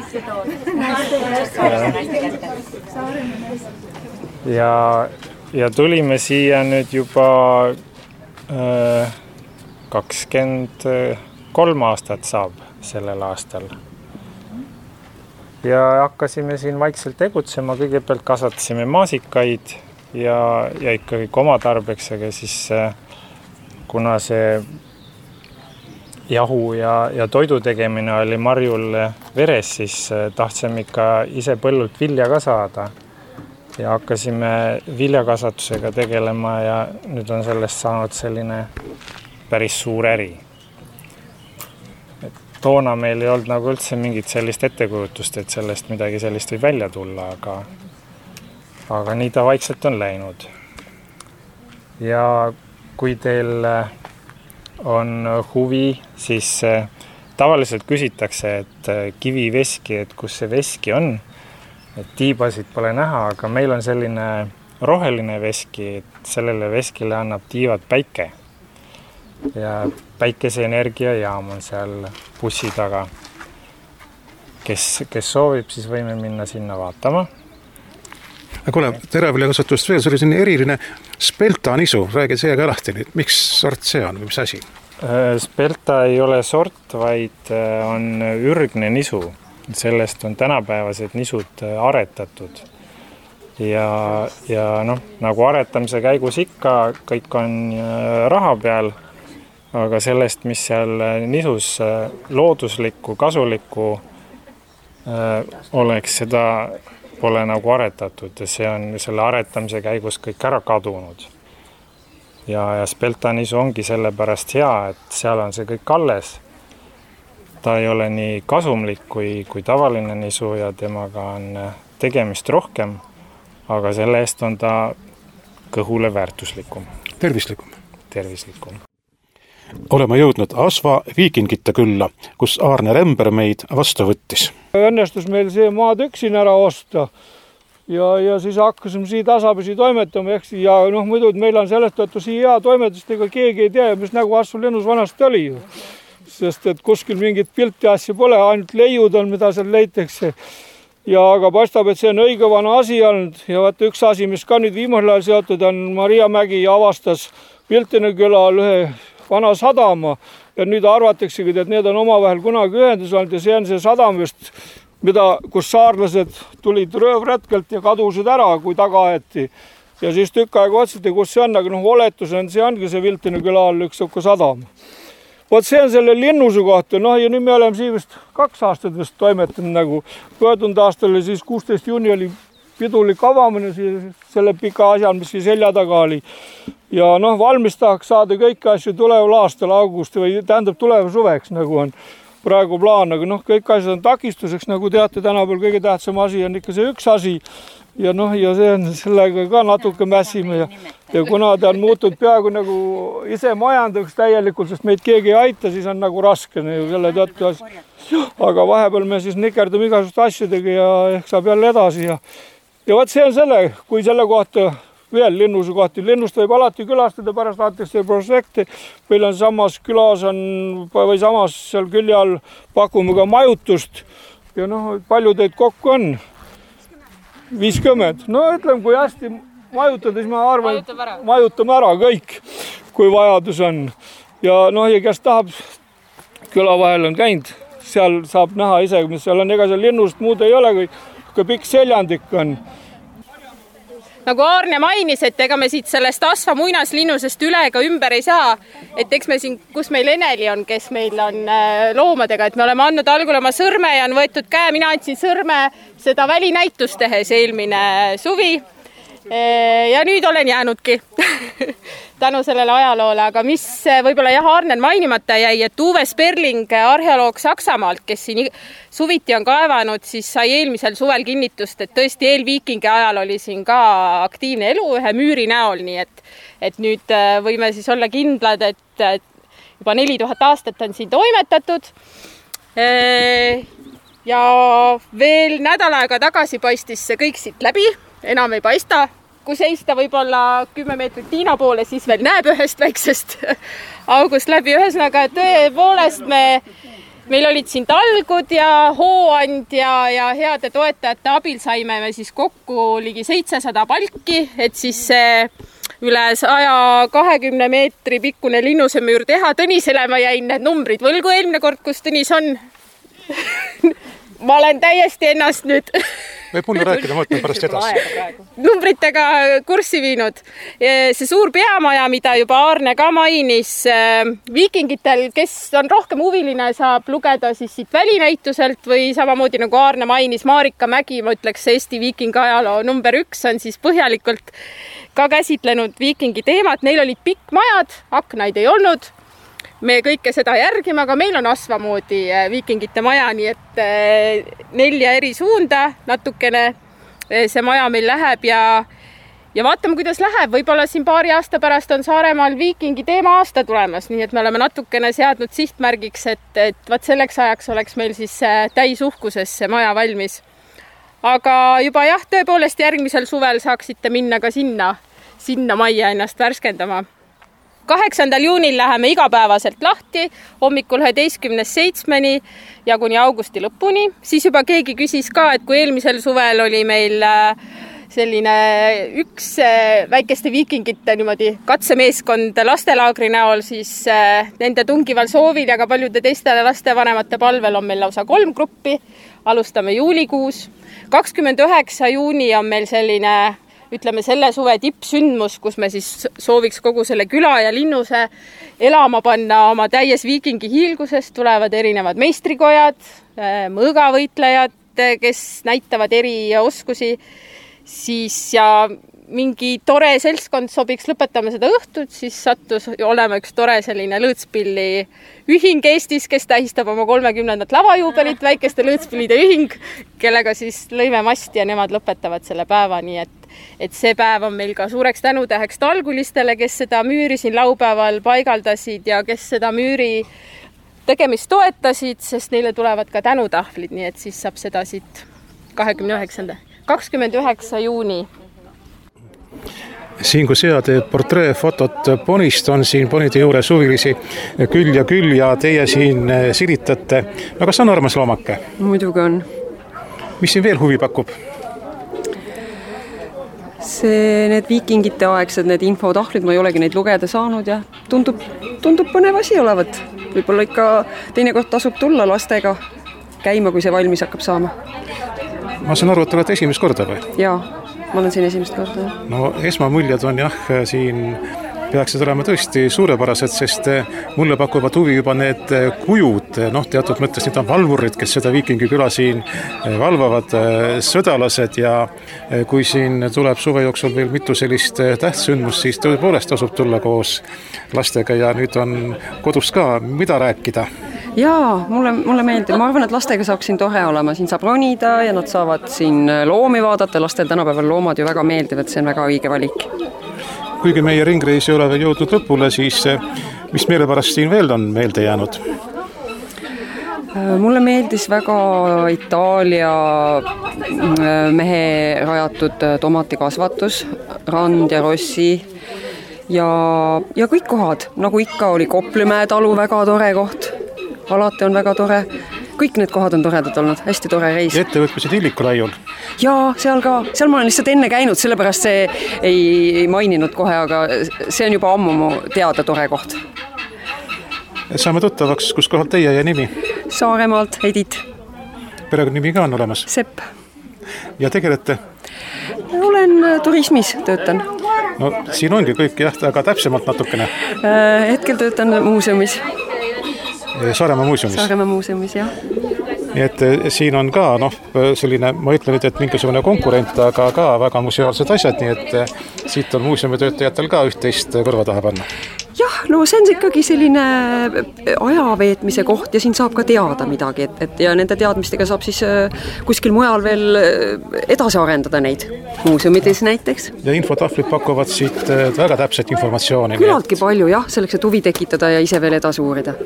Ja Ja tulime siia nüüd juba kakskümmend kolm aastat saab sellel aastal. Ja hakkasime siin vaikselt tegutsema, kõigepealt kasvatasime maasikaid ja, ja ikkagi oma tarbeks, aga siis kuna see jahu ja, ja toidu tegemine oli Marjul veres, siis tahtsime ikka ise põllult vilja ka saada. Ja hakkasime viljakasvatusega tegelema ja nüüd on sellest saanud selline päris suur äri. Et toona meil ei olnud nagu üldse mingit sellist ettekujutust, et sellest midagi sellist võib välja tulla, aga, aga nii ta vaikselt on läinud. Ja kui teil on huvi, siis tavaliselt küsitakse, et kiviveski, et kus see veski on. Et tiibasid pole näha, aga meil on selline roheline veski, et sellele veskile annab tiivad päike. Ja päikeseenergiajaam on seal bussi taga. Kes, kes soovib, siis võime minna sinna vaatama. Kuule, teraviljakasvatust veel, see oli selline eriline spelta nisu, räägi see ka lahti, miks sort see on, mis asi? Spelta ei ole sort, vaid on ürgne nisu. Sellest on tänapäevased nisud aretatud ja, ja noh, nagu aretamise käigus ikka kõik on raha peal, aga sellest, mis seal nisus looduslikku, kasulikku äh, oleks, seda pole nagu aretatud ja see on selle aretamise käigus kõik ära kadunud. Ja, ja spelta nisu ongi sellepärast hea, et seal on see kõik alles. Ta ei ole nii kasumlik kui, kui tavaline nisu ja temaga on tegemist rohkem, aga selle eest on ta kõhule väärtuslikum. Tervislikum. Tervislikum. Oleme jõudnud Asva viikingite külla, kus Aarne Rember meid vastu võttis. Õnnestus meil see maatükk siin ära osta ja, ja siis hakkasime siia tasapisi toimetama, eks, ja noh, muidu meil on sellest tõttu siia hea toimetust, ega keegi ei tea, mis nagu Asva linnus vanasti oli ju. Sest et kuskil mingit pilti asja pole, ainult leiud on, mida seal leitakse. Ja aga paistab, et see on õige vana asi olnud ja vaat üks asi, mis ka nüüd viimasel ajal seotud on, Maria Mägi avastas Piltine külal ühe vana sadama ja nüüd arvataksegi, et need on omavahel kunagi ühendus olnud ja see on see sadam just, mida, kus saarlased tulid röövretkelt ja kadusid ära, kui taga aeti. Ja siis tükk aega otsiti, kus see on, aga noh, oletus on, see ongi see Piltine küla all üks õkke sadam. Vot see on selle linnuse kohta, noh ja nüüd me oleme siin vist kaks aastat vist toimetanud nagu. Pöödunud aastal oli siis kuusteist juuni oli pidulik avamine selle pika asjal, mis siin selja taga oli. Ja noh, valmis tahaks saada kõiki asju tuleval aastal augusti või tähendab tuleval suveks nagu on praegu plaan, aga noh, kõik asjad on takistuseks, nagu teate, tänapäeval kõige tähtsam asi on ikka see üks asi. Ja noh, ja see on sellega ka natuke mässime ja, ja kuna ta on muutunud peaaegu nagu ise majandaks täielikult, sest meid keegi ei aita, siis on nagu raske ju selle tõttu asja. Aga vahepeal me siis nikerdume igasugust asjadega ja ehk saab jälle edasi ja, ja võt see on selle, kui selle kohta veel linnuse kohta, linnust võib alati külastada, pärast vaadatakse prospekte, meil on samas külas on või samas seal külje all pakume ka majutust ja noh, palju teid kokku on? viiskümmend. No ütleme, kui hästi majutada, siis ma arvan, et majutame ära kõik, kui vajadus on. Ja noh, ja kes tahab, küla vahel on käinud, seal saab näha ise, mis seal on, ega seal linnust muud ei ole, kui pikk seljandik on. Nagu Aarne mainis, et ega me siit sellest Asva muinaslinnusest üle ega ümber ei saa, et eks me siin, kus meil Eneli on, kes meil on loomadega, et me oleme andnud algul oma sõrme ja on võetud käe, mina andsin sõrme seda välinäitust tehes eelmine suvi ja nüüd olen jäänudki tänu sellele ajaloole, aga mis võib-olla jah, Aarnel mainimata jäi, et Uwe Sperling, arheoloog Saksamaalt, kes siin suviti on kaevanud, siis sai eelmisel suvel kinnitust, et tõesti eelviikingi ajal oli siin ka aktiivne elu ühe müüri näol, nii et, et nüüd võime siis olla kindlad, et juba neli tuhat aastat on siin toimetatud. Ja veel nädal aega tagasi paistis see kõik siit läbi, enam ei paista. Kui seista võib-olla kümme meetrit Tiina poole, siis veel näeb ühest väiksest august läbi. Ühesõnaga, tõepoolest me, meil olid siin talgud ja hooand ja, ja heade toetajate abil saime me siis kokku ligi seitsesada palki, et siis see üle saja kahekümne meetri pikkune linnusemüür teha. Tõnisele ma jäin need numbrid võlgu eelmine kord, kus Tõnis on. Ma olen täiesti ennast nüüd võib mulle rääkida, ma võtan pärast edasi. Numbritega kurssi viinud. See suur peamaja, mida juba Aarne ka mainis, viikingitel, kes on rohkem huviline, saab lugeda siis siit välinäituselt või samamoodi nagu Aarne mainis, Marika Mägi, ma ütleks Eesti viikingi ajaloo number üks, on siis põhjalikult ka käsitlenud viikingi teemat. Neil olid pikk majad, aknaid ei olnud. Me kõike seda järgime, aga meil on Asva moodi viikingite maja, nii et nelja eri suunda natukene see maja meil läheb ja, ja vaatame, kuidas läheb. Võib-olla siin paari aasta pärast on Saaremaal viikingi teema aasta tulemas, nii et me oleme natukene seadnud sihtmärgiks, et, et vaat selleks ajaks oleks meil siis täis uhkuses see maja valmis. Aga juba jah, tõepoolest järgmisel suvel saaksite minna ka sinna, sinna majja ennast värskendama. kaheksandal juunil läheme igapäevaselt lahti, hommikul üheteistkümnest seitsmeni ja kuni augusti lõpuni. Siis juba keegi küsis ka, et kui eelmisel suvel oli meil selline üks väikeste viikingite niimoodi katsemeeskond lastelaagri näol, siis nende tungival soovil ja ka paljude teistele lastevanemate palvel on meil lausa kolm gruppi. Alustame juulikuus. kakskümmend üheksa juuni on meil selline ütleme selle suve tippsündmus, kus me siis sooviks kogu selle küla ja linnuse elama panna oma täies viikingi hiilgusest. Tulevad erinevad meistrikojad, mõõgavõitlejad, kes näitavad eri oskusi. siis ja mingi tore seltskond sobiks lõpetama seda õhtut, siis sattus olema üks tore selline lõõtspilli ühing Eestis, kes tähistab oma kolmekümnendat lavajuubelit, väikeste lõõtspillide ühing, kellega siis lõime masti ja nemad lõpetavad selle päeva, nii et, et see päev on meil ka suureks tänutäheks talgulistele, kes seda müüri siin laupäeval paigaldasid ja kes seda müüri tegemist toetasid, sest neile tulevad ka tänutahvlid, nii et siis saab seda siit kahekümne üheksanda, kakskümmend üheksa juuni. Siin, kui Sea teeb portreefotot ponist, on siin ponide juures huvilisi küll ja küll ja teie siin silitate. No kas on armas loomake? Muidugi on. Mis siin veel huvi pakub? See, need viikingite aegsed, need infotahvlid, ma ei olegi neid lugeda saanud ja tundub, tundub põnev asi olevat. Võib-olla ikka teinekord tasub tulla lastega käima, kui see valmis hakkab saama. Ma saan aru, et te olete esimest korda või? Jaa. Ma olen siin esimest korda. No esmamuljad on jah, siin peaksid olema tõesti suurepärased, sest mulle pakuvad huvi juba need kujud, noh teatud mõttes need on valvurid, kes seda Viikingi küla siin valvavad, sõdalased ja kui siin tuleb suve jooksul veel mitu sellist tähtsündmust, siis tõepoolest tasub tulla koos lastega ja nüüd on kodus ka, mida rääkida? Jaa, mulle, mulle meeldib. Ma arvan, et lastega saaks siin tore olema. Siin saab ronida ja nad saavad siin loomi vaadata. Lastel tänapäeval loomad ju väga meeldivad, see on väga õige valik. Kuigi meie ringreis ei ole veel jõudnud lõpule, siis mis meile pärast siin veel on meelde jäänud? Mulle meeldis väga Itaalia mehe rajatud tomatikasvatus, Rand ja Rossi ja, ja kõik kohad. Nagu ikka oli Koplimäe talu väga tore koht. Alati on väga tore. Kõik need kohad on toredad olnud, hästi tore reis. Ja ettevõtmised Illiku laiul? Jaa, seal ka. Seal ma olen lihtsalt enne käinud, sellepärast see ei, ei maininud kohe, aga see on juba ammu mu teada tore koht. Saame tuttavaks, kus kohalt teie ja nimi? Saaremaalt, Edith. Perekonnimi ka on olemas? Sepp. Ja tegelete? Olen turismis, töötan. No siin ongi kõik jah, aga täpsemalt natukene. Hetkel töötan muuseumis. Saaremaa muuseumis. Saaremaa muuseumis, jah. Nii et siin on ka, noh, selline, ma ütlen nüüd, et mingisugune konkurent, aga ka väga museaalsed asjad, nii et siit on muuseumi töötajatel ka üht-teist kõrva taha panna. Jah, no see on ikkagi selline ajaveetmise koht ja siin saab ka teada midagi, et, et ja nende teadmistega saab siis kuskil mujal veel edasi arendada neid muuseumides näiteks. Ja infotahvlid pakuvad siit väga täpset informatsiooni. Külaltki palju, jah, selleks, et huvi tekitada ja ise veel edasi uurida.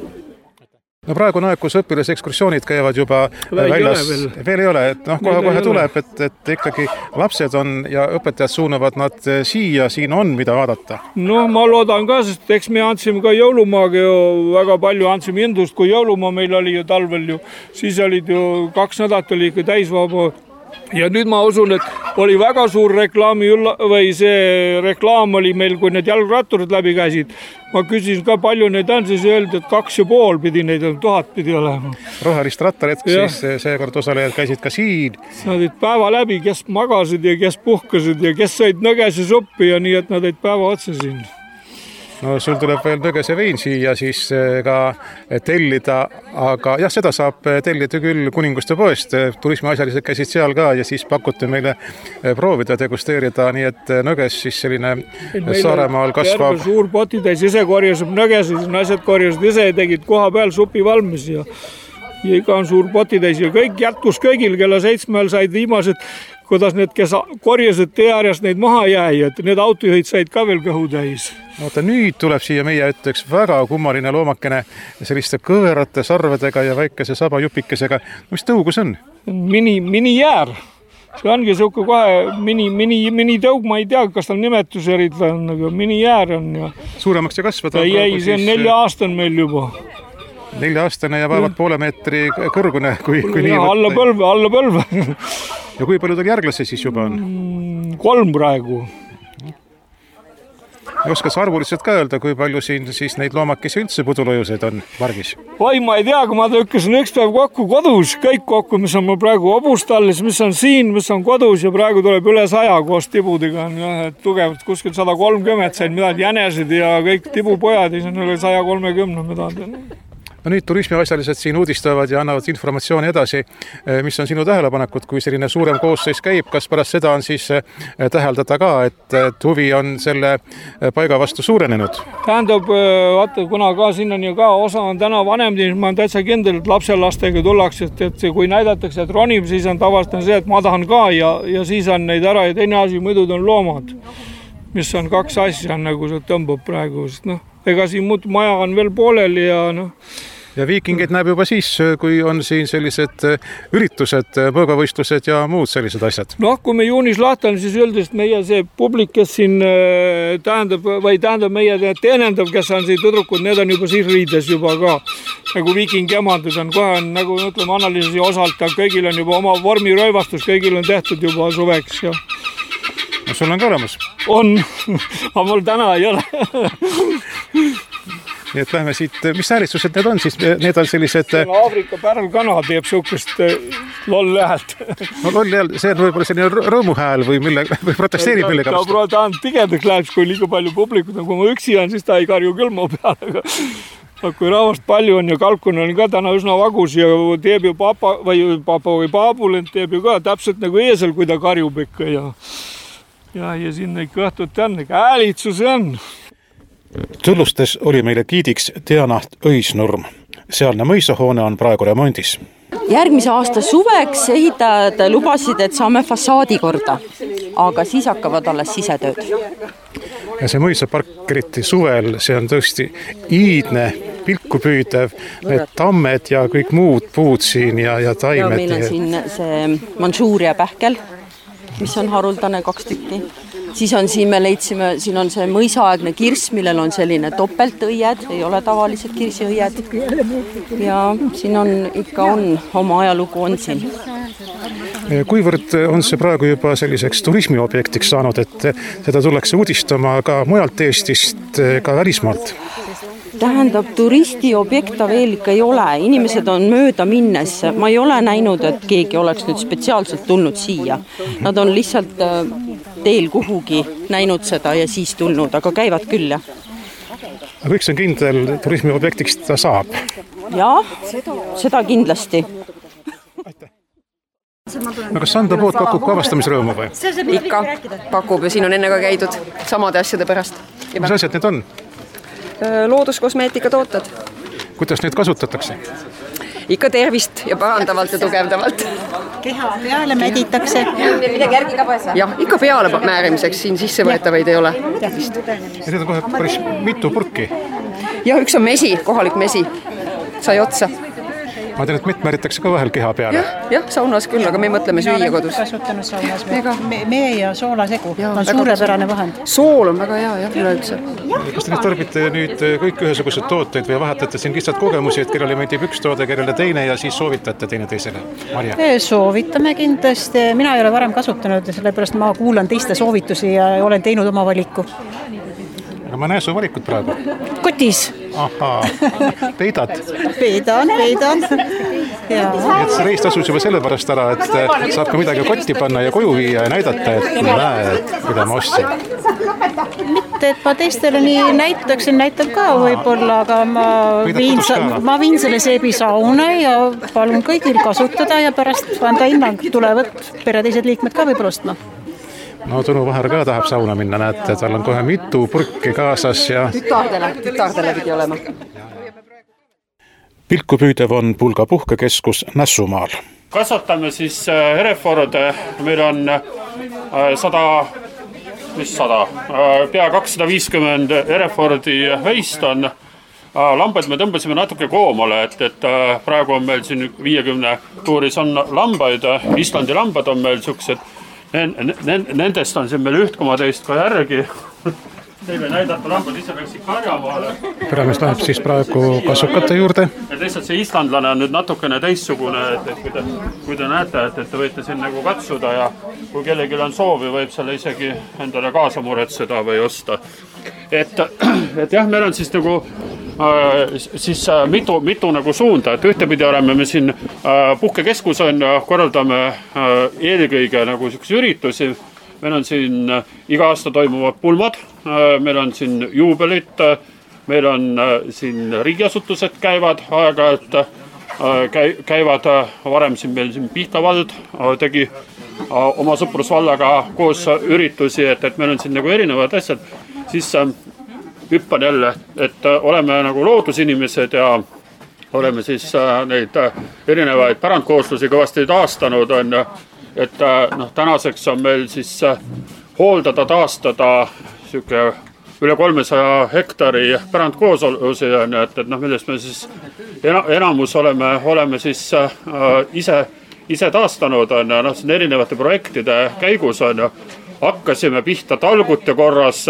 No praegu on aeg, kus õpilasekskursioonid käivad juba Väik väljas. Veel. veel ei ole, et noh, kohe-kohe tuleb, et, et ikkagi lapsed on ja õpetajad suunavad nad siia, siin on mida vaadata. No ma loodan ka, sest eks me andsime ka jõulumaaga ju väga palju, andsime indust, kui jõulumaa meil oli ju talvel ju, siis olid ju kaks nädalat oli ikka täisvaba. Ja nüüd ma usun, et oli väga suur reklaami või see reklaam oli meil, kui need jalgratturid läbi käisid. Ma küsin ka palju neid on, siis öeldi, et kaks ja pool pidi neid on, tuhat pidi olema. Rohelist rattaretk, siis seekord osalejad käisid ka siin. Nad olid päeva läbi, kes magasid ja kes puhkasid ja kes sõid nõgese suppi ja nii, et nad olid päeva otsa siin. No sul tuleb veel nõgese vein siia siis ka tellida, aga jah, seda saab tellida küll Kuninguste poest. Turismiasjalised käisid seal ka ja siis pakuti meile proovida, degusteerida, nii et nõges siis selline Saaremaal kasvab. Järve suur potitäis, ise korjasab nõgesid, naised korjasab ise ja tegid koha peal supi valmis ja, ja iga on suur potitäis ja kõik jätkus kõigil, kella seitsmel said viimased, kuidas need, kes korjasid tee äärest neid maha jäi, et need autojuhid said ka veel kõhu täis. Oota, nüüd tuleb siia meie ette üks väga kummaline loomakene selliste kõverate sarvedega ja väikese sabajupikesega. Mis tõugus on? Mini, mini jäär. See ongi selline kohe mini, mini, mini tõug, ma ei tea, kas tal nimetus eriti on, aga mini jäär on. Ja... Suuremaks ja kasvada? Ei, ei, see on nelja aastane meil juba. Nelja aastane ja vaevalt poole meetri kõrgune, kui, kui nii võtta. Alla põlve, alla põlve. Ja kui palju tal järglasi siis juba on? Kolm praegu. Ja oskas arvuliselt ka öelda, kui palju siin siis neid loomakesi üldse pudulõjuseid on pargis? Oi, ma ei tea, kui ma tükkasin üks päev kokku kodus, kõik kokku, mis on mul praegu obustallis, mis on siin, mis on kodus ja praegu tuleb üle saja koos tibudega. On jah, et tugevalt kuskil sada kolmkümmend said midagi jänesid ja kõik tibupojad ja see on üle saja kolmekümne midagi. No nüüd turismiasjalised siin uudistavad ja annavad informatsiooni edasi, mis on sinu tähelepanekud, kui selline suurem koosseis käib, kas pärast seda on siis täheldada ka, et, et huvi on selle paiga vastu suurenenud? Tähendab, vaata, kuna ka siin on ju ka osa on täna vanem, siis ma olen täitsa kindel, et lapselastega tullakse, et, et kui näidatakse, et ronib, siis on tavaliselt see, et ma tahan ka ja, ja siis on neid ära ja teine asi, muidu on loomad, mis on kaks asja, nagu see tõmbab praegu, sest noh, ega siin muud maja on veel pooleli ja noh, ja viikingeid näeb juba siis, kui on siin sellised üritused, mõõgavõistlused ja muud sellised asjad. Noh, kui me juunis lahti on, siis üldiselt meie see publik, kes siin tähendab, või tähendab meie teenendav, kes on siin tüdrukud, need on juba siis riides juba ka. Nagu viikingi emadud on kohe, on, nagu ütleme, Annaliisi osalt, kõigil on juba oma vormirõivastus, kõigil on tehtud juba suveks. Ja. No sul on ka olemas? On, aga mul täna ei ole. Nii et lähme siit, mis häälitsused need on siis? Need on sellised... Aafrika pärlkana teeb sukest loll häält. No loll hääl, see on võib-olla selline rõõmuhääl või, mille, või protesteerib millega vastu? Ta, ta on tigedaks läheb, kui liiga palju publikut on. Kui ma üksi on, siis ta ei karju küll mu peale. Aga kui rahvast palju on ja kalkun on ka täna üsna vagus ja teeb ju papa või, papa või paabulent teeb ju ka täpselt nagu eesel, kui ta karjub ikka. Ja, ja, ja siin neid kõhtut on, häälitsus on. Tullustes oli meile giidiks Diana Õisnurm. Sealne mõisahoone on praegu remondis. Järgmise aasta suveks ehitajad lubasid, et saame fassaadi korda, aga siis hakkavad alles sisetööd. Ja see mõisapark, eriti suvel, see on tõesti iidne, pilku püüdev, need tammed ja kõik muud puud siin ja, ja taimed. Ja meil on siin see Mandžuuria pähkel, mis on haruldane kaks tükki. Siis on siin, me leidsime, siin on see mõisaaegne kirss, millel on selline topeltõied, ei ole tavalised kirsiõied. Ja siin on ikka on, oma ajalugu on siin. Kuivõrd on see praegu juba selliseks turismiobjektiks saanud, et seda tullakse uudistama ka mujalt Eestist, ka välismaalt? Tähendab, turistiobjekta veel ikka ei ole, inimesed on mööda minnes, ma ei ole näinud, et keegi oleks nüüd spetsiaalselt tulnud siia. Nad on lihtsalt teel kuhugi näinud seda ja siis tulnud, aga käivad küll, jah. Aga üks on kindel, turismiobjektiks ta saab? Jah, seda kindlasti. No kas Sanda pood pakub ka avastamisrõõmu või? Ikka pakub ja siin on enne ka käidud samade asjade pärast. Mis asjad need on? Looduskosmeetika tooted. Kuidas neid kasutatakse? Ikka tervist ja parandavalt ja tugevdavalt. Keha peale meditakse. Jah, ikka peale määrimiseks siin sissevõetavaid ei ole. Ja need on kohe päris mitu purki. Ja üks on mesi, kohalik mesi. Sai otsa. Ma tean, et mett määritakse ka vahel keha peale. Jah, jah, saunas küll, aga me mõtleme süüa kodus. Kasutanud saunas mee ja soolasegu. On suurepärane vahend. Sool on väga hea, jah, üleüldse. Kas te nüüd tarbite nüüd kõik ühesugused tooteid või vahetate siin lihtsalt kogemusi, et kellele meeldib üks toode, kellele teine ja siis soovitate teine teisele? Marja? Soovitame kindlasti. Mina ei ole varem kasutanud, sellepärast ma kuulan teiste soovitusi ja olen teinud oma valiku. Aga ma näen su valikut praegu. Kotis. Ahaa, peidad? Peidan, peidan. Ja. Et see reis tasus juba sellepärast ära, et saab ka midagi kotti panna ja koju viia ja näidata, et näe, et mida ma ostsin. Mitte, et ma teistele nii näitaksin, näitab ka võib-olla, aga ma viin, ma viin selle seebi sauna ja palun kõigil kasutada ja pärast anda hinnang tulevad pere teised liikmed ka võib-olla ostma. No Tõnu Vahar ka tahab sauna minna, näete, tal on kohe mitu purki kaasas ja... Tütardele, tütardele pidi olema. Pilku püüdev on Pulga puhkekeskus Nässumaal. Kasvatame siis Hereforde, meil on sada, mis sada, pea kakssada viiskümmend Herefordi veist on. Lambad me tõmbasime natuke koomale, et, et praegu on meil siin viiekümne tuuris on lambaid, Islandi lambad on meil siuksed. Nendest on siin meil üht koma teist ka järgi. Teile näidata lambad ise peaksid karjamaale. Peremees läheb siis praegu kasukate juurde. Ja teisalt see islandlane on nüüd natukene teissugune, et, et kui, te, kui te näete, et, et te võite siin nagu katsuda ja kui kellelgi on soovi, võib selle isegi endale kaasa muretseda või osta. Et, et jah, meil on siis nagu äh, siis äh, mitu, mitu nagu suunda, et ühtepidi oleme me siin äh, puhkekeskus on, korraldame äh, eelkõige nagu sükse üritusi. Meil on siin äh, iga aasta toimuvad pulmad, äh, meil on siin juubelit, äh, meil on siin riigiasutused käivad aeg-ajalt, käivad varem siin meil siin Pihta vald tegi oma sõprusvallaga koos üritusi, et, et meil on siin nagu erinevad asjad, siis hüppan jälle, et oleme nagu loodusinimesed ja oleme siis neid erinevaid pärandkooslusi kõvasti taastanud, on, et noh, tänaseks on meil siis hooldada, taastada siuke üle kolmesaja hektari pärandkooslusi, et, et noh, millest me siis enamus oleme, oleme siis ise, ise taastanud, on, noh, siin erinevate projektide käigus on, hakkasime pihta talgute korras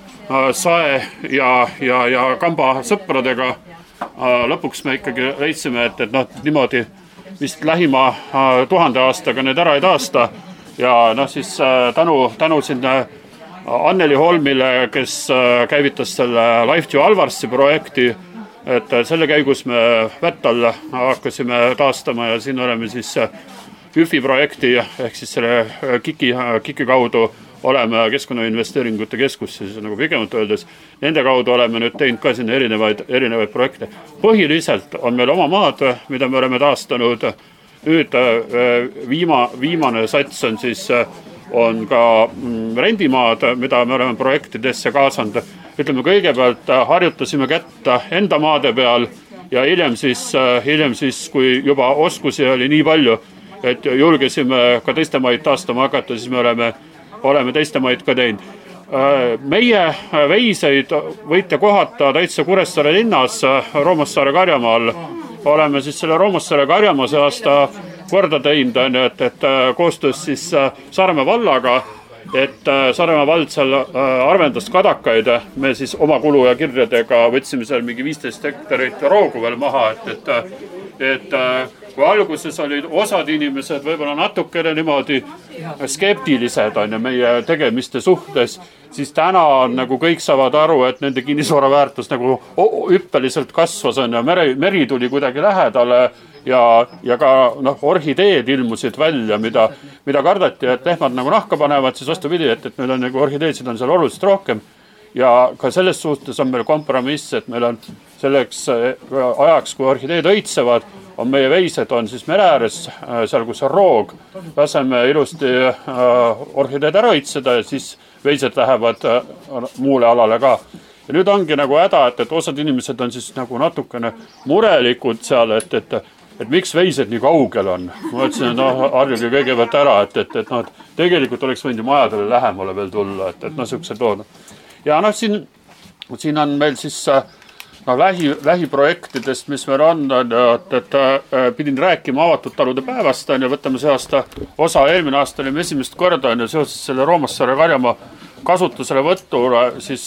sae ja, ja, ja kamba sõpradega. Lõpuks me ikkagi leidsime, et, et noh, niimoodi vist lähima tuhande aastaga need ära ei taasta ja noh, siis tänu, tänu siin Anneli Holmile, kes käivitas selle Life to Alvarsi projekti, et selle käigus me Vättal hakkasime taastama ja siin oleme siis Ü F I projekti ehk siis selle KIK-i, KIK-i kaudu oleme Keskkonnainvesteeringute Keskus, siis nagu pigemalt öeldes, nende kaudu oleme nüüd teinud ka siin erinevaid, erinevaid projekte. Põhiliselt on meil oma maad, mida me oleme taastanud. Nüüd viima, viimane sats on siis on ka rendimaad, mida me oleme projektidesse kaasanud. Ütleme, kõigepealt harjutasime kätt enda maade peal ja hiljem siis, hiljem siis, kui juba oskusi oli nii palju, et julgesime ka teiste maid taastama hakata, siis me oleme oleme teiste maid ka teinud. Meie veiseid võite kohata täitsa Kuressaare linnas Roomassaare Karjamaal. Oleme siis selle Roomassaare Karjamaa see aasta korda teinud, et, et koostöös siis Saaremaa vallaga, et Saaremaa vald seal arvendas kadakaid. Me siis oma kulu ja kirjadega võtsime seal mingi viisteist hektarit roogu veel maha, et, et, et kui alguses olid osad inimesed võib-olla natukene niimoodi skeptilised on ja meie tegemiste suhtes, siis täna on nagu kõik saavad aru, et nende kinnisvara väärtus nagu hüppeliselt kasvas on ja meri, meri tuli kuidagi lähedale ja, ja ka noh, orhideed ilmusid välja, mida, mida kardati, et lehmad nagu nahka panevad, siis vastupidi, et, et meil on nagu orhideedsid on seal oluliselt rohkem. Ja ka selles suhtes on meil kompromiss, et meil on selleks ajaks, kui orhideed õitsevad, on meie veised on siis mere ääres, seal kus on roog, laseme ilusti orhideed ära õitseda ja siis veised lähevad muule alale ka. Ja nüüd ongi nagu häda, et, et osad inimesed on siis nagu natukene murelikud seal, et, et, et miks veised nii kaugel on. Ma ütlesin, et no, harjuge kõigepealt ära, et, et, et no, tegelikult oleks võinud majadele lähemale veel tulla, et, et no siuksed lood. Ja noh, siin, siin on meil siis no, lähi, lähiprojektidest, mis meil on, et, et pidin rääkima avatud talude päevast ja võtame see aasta osa, eelmine aasta olime esimest korda ja seoses selle Roomassaare Karjamaa kasutusele võtule, siis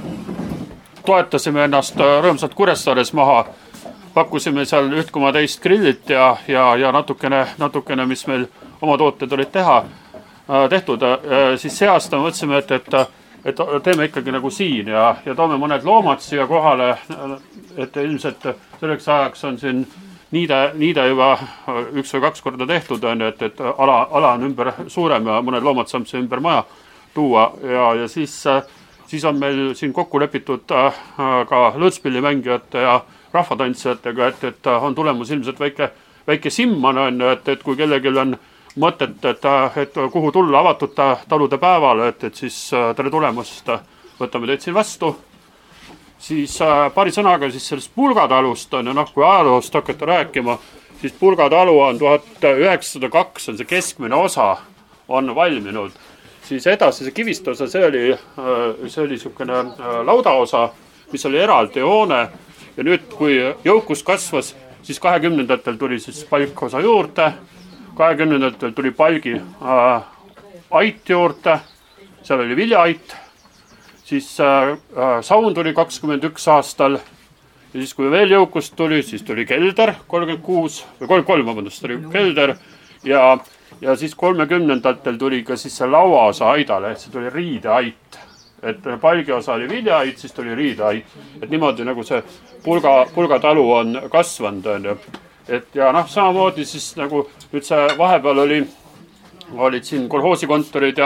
toetasime ennast rõõmsalt Kuressaares maha, pakkusime seal üks koma viis grillit ja, ja, ja natukene, natukene, mis meil oma tooted olid teha, tehtud, siis see aasta mõtlesime, et, et et teeme ikkagi nagu siin ja, ja toome mõned loomad siia kohale, et ilmselt selleks ajaks on siin niide, niide juba üks või kaks korda tehtud, on, et, et ala, ala on ümber suurem ja mõned loomad saab see ümber maja tuua ja, ja siis, siis on meil siin kokku lepitud ka lõõtspillimängijate ja rahvatantsijatega, et, et on tulemus ilmselt väike, väike simman, on, et, et kui kellelgi on mõtet, et, et kuhu tulla avatud talude päevale, et, et siis tere tulemast, võtame teid siin vastu. Siis paari sõnaga siis sellest Pulgatalust on ja noh, kui ajaloost hakata rääkima, siis Pulgatalu on tuhat üheksasada kaks on see keskmine osa on valminud. Siis edasi see kiviste osa, see oli, see oli niisugune laudaosa, mis oli eraldi hoone ja nüüd, kui jõukus kasvas, siis kahekümnendatel tuli siis palkosa juurde, kahekümnendatel tuli palgi äh, ait juurde, seal oli viljaait, siis äh, saun tuli kakskümmend üks aastal ja siis kui veel jõukust tuli, siis tuli kelder kolmkümmend kuus või kolmkümmend kolm, vabandust, tuli kelder ja, ja siis kolmekümnendatel tuli ka siis see lauaosa aidale, et see tuli riideait, et palgi osa oli viljaait, siis tuli riideait, et niimoodi nagu see Pulga, Pulgatalu on kasvanud, on ju. Et ja noh, samamoodi siis nagu nüüd see vahepeal oli, olid siin kolhoosikontorid ja,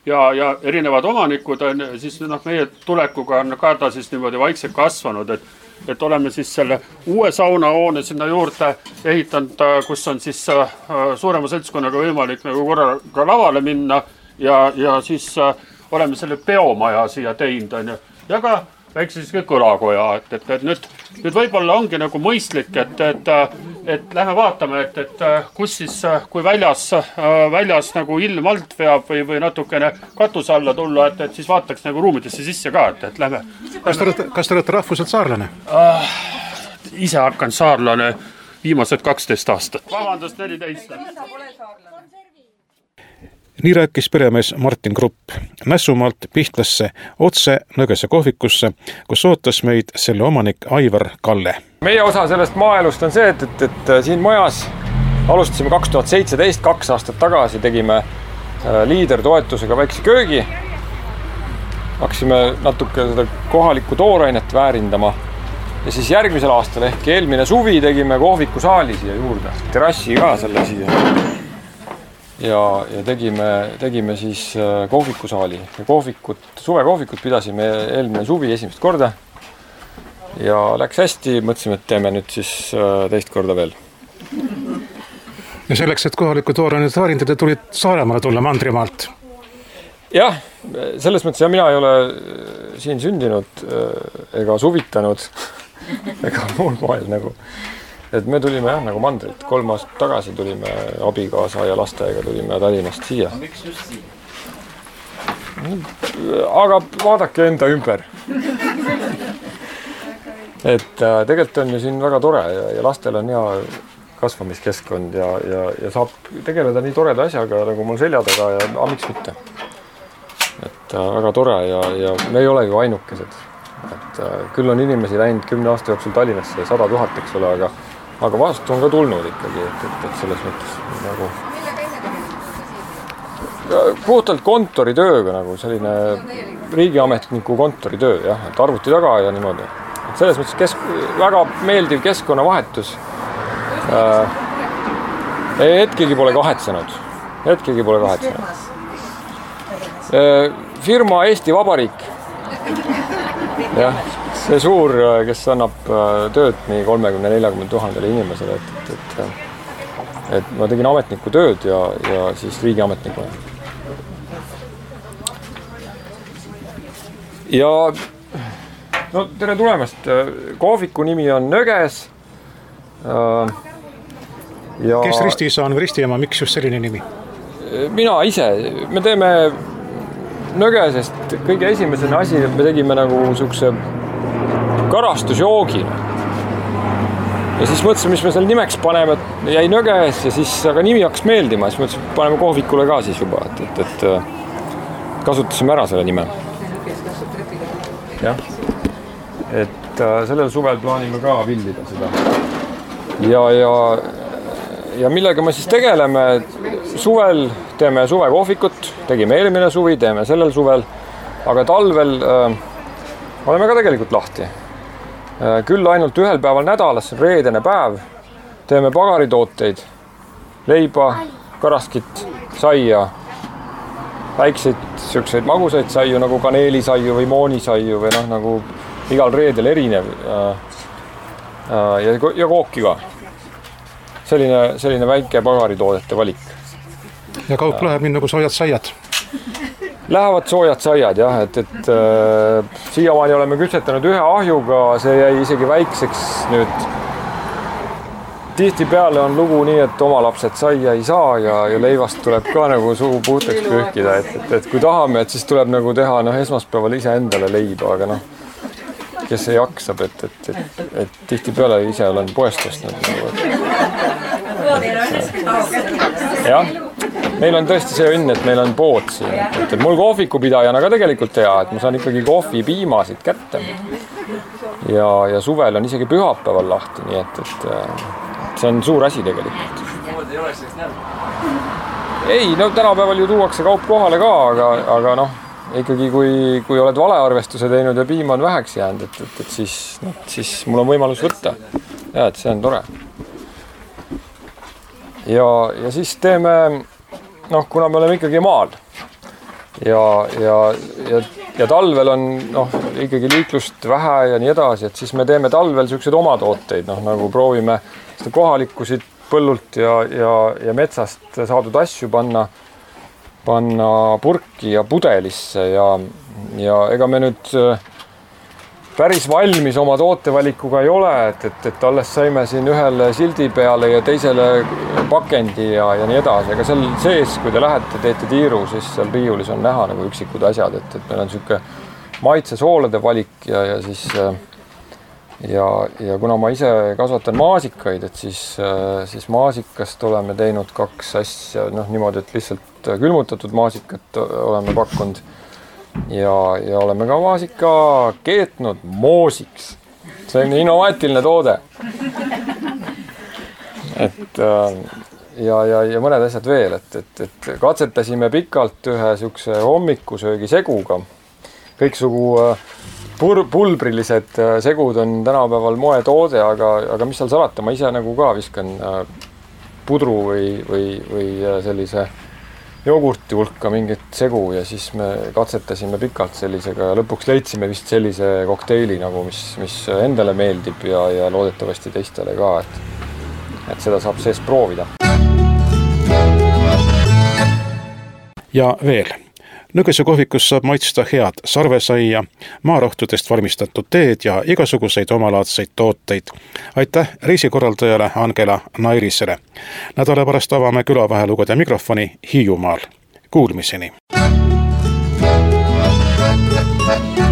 ja, ja erinevad omanikud on, siis noh, meie tulekuga on ka ta siis niimoodi vaikselt kasvanud, et et oleme siis selle uue saunahoone sinna juurde ehitanud, kus on siis suurema seltskonnaga võimalik nagu korraga lavale minna ja, ja siis oleme selle peomaja siia teinud, on ju. Ja ka väikse siis kõlakoja, et, et, et nüüd, nüüd võib-olla ongi nagu mõistlik, et, et, et lähme vaatame, et, et kus siis, kui väljas, väljas nagu ilm alt veab või, või natukene katuse alla tulla, et, et siis vaataks nagu ruumidesse sisse ka, et, et lähme. Kas te olete, kas te olete rahvuselt saarlane? Uh, ise hakkan saarlane viimased kaksteist aastat. Vabandust, neliteist. Nii rääkis peremees Martin Krupp Nässumaalt Pihtlasse otse Nõgese kohvikusse, kus ootas meid selle omanik Aivar Kalle. Meie osa sellest maaelust on see, et, et, et siin majas alustasime kaks tuhat seitseteist, kaks aastat tagasi tegime liidertoetusega väikse köögi. Hakkasime natuke seda kohalikku toorainet väärindama ja siis järgmisel aastal ehk eelmine suvi tegime kohvikusaali siia juurde, terassi ka selle siia. Ja, ja tegime, tegime siis kohvikusaali ja kohvikut, suvekohvikut pidasime eelmine suvi esimest korda ja läks hästi, mõtlesime, et teeme nüüd siis teist korda veel. Ja selleks, et kohalikku toorainet väärindada, tulid Saaremaale tulla Mandrimaalt? Jah, selles mõttes ja mina ei ole siin sündinud ega suvitanud ega muul moel nagu. Et me tulime jah, nagu Mandrilt, kolm aastat tagasi tulime abikaasa ja lastega tulime Tallinnast siia. Miks just siin? Aga vaadake enda ümber. Et tegelikult on ju siin väga tore ja, ja lastel on hea kasvamiskeskkond ja, ja, ja saab tegeleda nii toreda asjaga nagu mul selja taga ja a, miks mitte. Et väga tore ja, ja me ei ole ju ainukesed. Et küll on inimesi läinud kümne aasta jooksul Tallinnasse sada tuhat, eks ole, aga Aga vastu on ka tulnud ikkagi, et, et, et selles mõttes nagu puhtalt kontoritööga, nagu selline riigiametniku kontoritöö, jah, et arvuti taga ja niimoodi. Et selles mõttes kesk, väga meeldiv keskkonnavahetus. Äh, hetkegi pole kahetsenud. Hetkegi pole kahetsenud. Äh, firma Eesti Vabariik. Jah. See suur, kes annab tööd nii kolmekümne neljakümne tuhandele inimesele, et, et, et, et ma tegin ametniku tööd ja, ja siis riigiametniku. Ja no tere tulemast. Kohviku nimi on Nõges. Ja kes ristiisa on või ristiema, miks just selline nimi? Mina ise. Me teeme Nõgesest kõige esimesena asi, me tegime nagu sukse karastusjoogina. Ja siis mõtlesime, mis me selle nimeks paneme, et jäi Nõges ja siis aga nimi hakkas meeldima, siis mõtlesime, paneme kohvikule ka siis juba, et, et, et kasutasime ära selle nime. Jah, et sellel suvel plaanime ka vildida seda. Ja, ja, ja millega me siis tegeleme, suvel teeme suvekohvikut, tegime eelmine suvi, teeme sellel suvel, aga talvel äh, oleme ka tegelikult lahti. Küll ainult ühel päeval nädalas, reedene päev, teeme pagaritooteid, leiba, karaskit, saia, väikseid sökseid magusaid saiu, nagu kaneelisaiu või moonisaiu või noh, nagu igal reedel erinev ja, ja kooki ka. Selline, selline väike pagaritoodete valik. Ja kaup läheb nii nagu soojad saiad? Lähevad soojad saiad, jah, et, et äh, siiamaani oleme kütsetanud ühe ahjuga, see jäi isegi väikseks nüüd. Tihti peale on lugu nii, et oma lapsed saia ei saa ja, ja leivast tuleb ka nagu suu puhtaks pühkida, et, et, et kui tahame, et siis tuleb nagu teha noh, esmaspäeval ise endale leiba, aga noh, kes ei jaksab, et, et, et, et tihti peale ise olen poest ostnud. Jah. Meil on tõesti see õnn, et meil on pood siin, et, et mul kohvikupidajana ka tegelikult hea, et ma saan ikkagi kohvipiimasid kätte. Ja, ja suvel on isegi pühapäeval lahti, nii et, et see on suur asi tegelikult. Ei, no tänapäeval ju tuuakse kaup kohale ka, aga, aga noh, ikkagi kui, kui oled valearvestuse teinud ja piima on väheks jäänud, et, et, et siis, no, siis mul on võimalus võtta. Ja, et see on tore. Ja, ja siis teeme... Noh, kuna me oleme ikkagi maal, ja, ja, ja, ja talvel on noh, ikkagi liiklust vähe ja nii edasi, et siis me teeme talvel siukseid omatooteid, noh nagu proovime seda kohalikku siit põllult ja, ja, ja metsast saadud asju panna, panna purki ja pudelisse ja, ja ega me nüüd päris valmis oma tootevalikuga ei ole, et, et, et alles saime siin ühele sildi peale ja teisele pakendi ja, ja nii edasi, aga seal sees, kui te lähete, teete tiiru, siis seal riiulis on näha nagu üksikud asjad, et, et meil on siuke maitsesoolade valik ja, ja siis ja, ja kuna ma ise kasvatan maasikaid, et siis, siis maasikast oleme teinud kaks asja, noh niimoodi, et lihtsalt külmutatud maasikat oleme pakkunud ja, ja oleme ka maasika keetnud moosiks. See on innovaatiline toode. Et ja, ja, ja mõned asjad veel, et, et, et katsetasime pikalt ühe siukse hommikusöögi seguga. Kõiksugu pur, pulbrilised segud on tänapäeval moetoode, aga, aga mis seal salata, ma ise nagu ka viskan pudru või, või, või sellise jogurti hulka mingit segu ja siis me katsetasime pikalt sellisega ja lõpuks leidsime vist sellise kokteili, nagu mis, mis endale meeldib ja, ja loodetavasti teistele ka, et, et seda saab sees proovida. Ja veel. Nõgese kohvikus saab maitsta head sarvesaia, maarohtudest valmistatud teed ja igasuguseid omalaadseid tooteid. Aitäh reisikorraldajale Angela Nairisele. Nädala pärast avame külavahelugede mikrofoni Hiiumaal. Kuulmiseni!